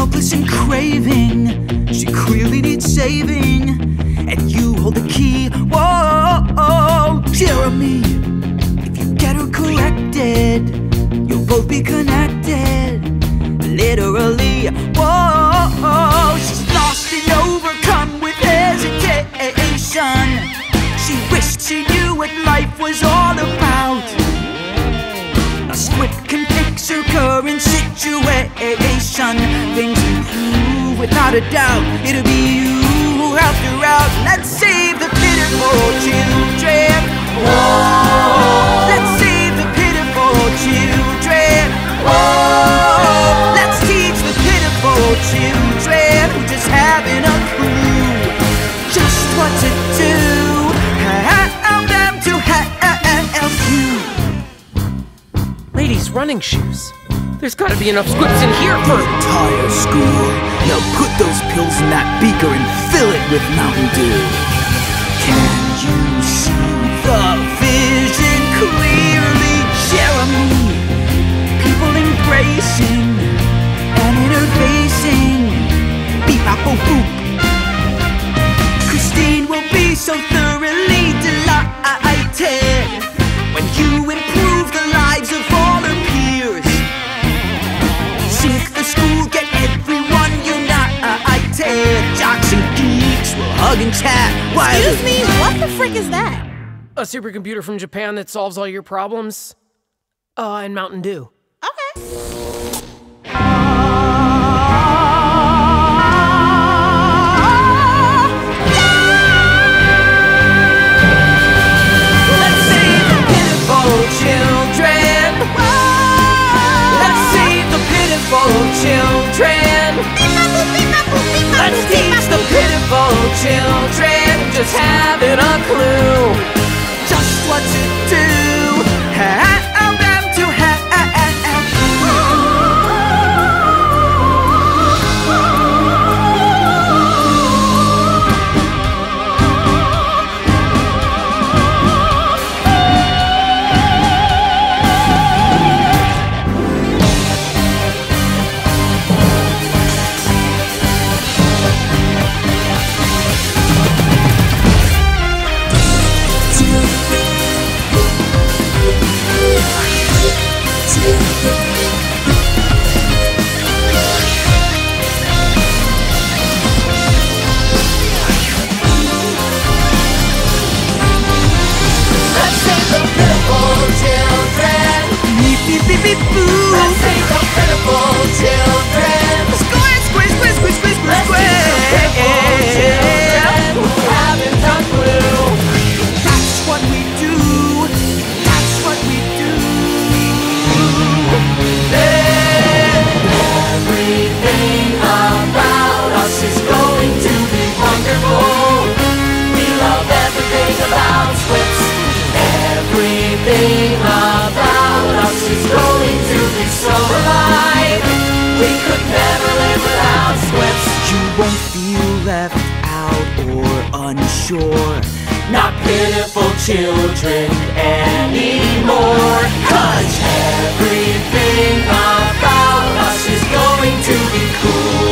helpless and craving. She clearly needs saving, and you hold the key. Whoa, Jeremy, if you get her corrected, you'll both be connected, literally. Whoa, she's lost and overcome with hesitation. She wished she knew what life was all about. A script can fix her current situation. Things improve without a doubt. It'll be you after out. Let's save the pitiful children. Whoa, let's save the pitiful children. Whoa, let's teach the pitiful children who just haven't a clue just what to do. Help them to help you. Ladies' running shoes. There's gotta be enough squips in here for the entire school. Now put those pills in that beaker and fill it with Mountain Dew. Can you see the vision clearly, Jeremy? People embracing and interfacing. Beep, bop, boop, boop. Christine will be so thoroughly delighted when you improve the lives of all her peers. Sync the school, get everyone united. Jocks and geeks will hug and chat. Excuse me, what the frick is that? a supercomputer from Japan that solves all your problems. And Mountain Dew. Okay. Children, let's teach the pitiful children just having a clue just what to do. Help them to help not pitiful children anymore. 'Cause everything about us is going to be cool.